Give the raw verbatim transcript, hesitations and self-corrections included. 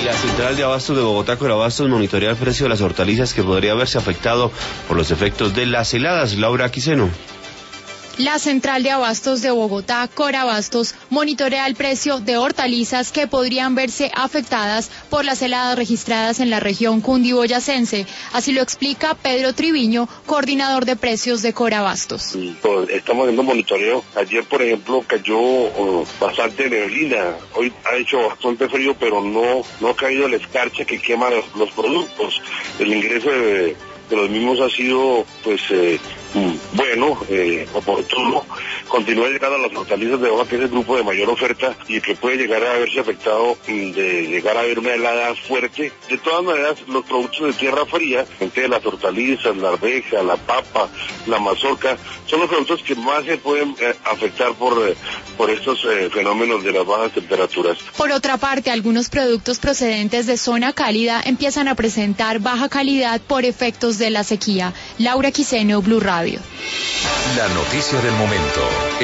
La central de abastos de Bogotá, Corabastos, monitorea el precio de las hortalizas que podría verse afectado por los efectos de las heladas. Laura Quiseno. La central de abastos de Bogotá, Corabastos, monitorea el precio de hortalizas que podrían verse afectadas por las heladas registradas en la región cundiboyacense. Así lo explica Pedro Triviño, coordinador de precios de Corabastos. Estamos haciendo monitoreo. Ayer, por ejemplo, cayó uh, bastante neblina. Hoy ha hecho bastante frío, pero no, no ha caído el escarcha que quema los, los productos. El ingreso de, de los mismos ha sido, pues, eh, bueno, eh, oportuno. Continúa llegando a las hortalizas de hoja, que es el grupo de mayor oferta y que puede llegar a verse afectado de llegar a haber una helada fuerte. De todas maneras, los productos de tierra fría, entre las hortalizas, la arveja, la papa, la mazorca, son los productos que más se pueden eh, afectar por, eh, por estos eh, fenómenos de las bajas temperaturas. Por otra parte, algunos productos procedentes de zona cálida empiezan a presentar baja calidad por efectos de la sequía. Laura Quiseno, Blue Radio. La noticia del momento.